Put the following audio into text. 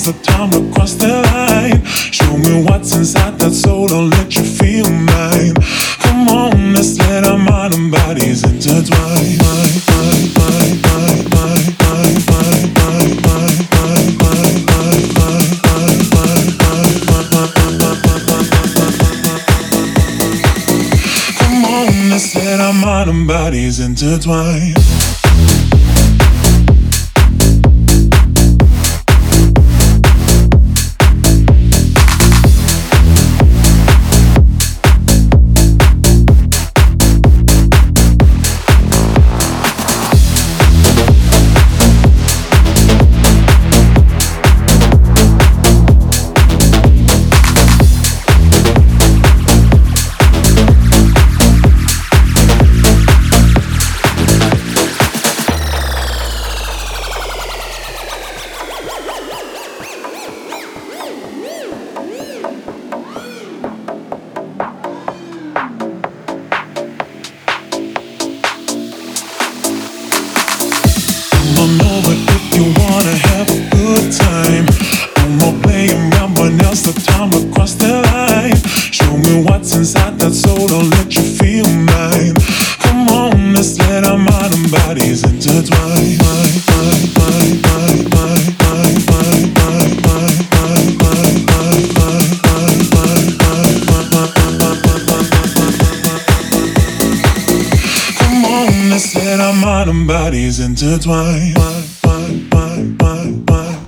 the time to cross the line. Show me what's inside that soul, I'll let you feel mine. Come on, let's let our mind and bodies intertwine. Come on, let's let our mind and bodies intertwine. The time across the line. Show me what's inside that soul, I'll let you feel mine. Come on, let's let our mind and bodies intertwine. Come on, let's let our mind and bodies intertwine.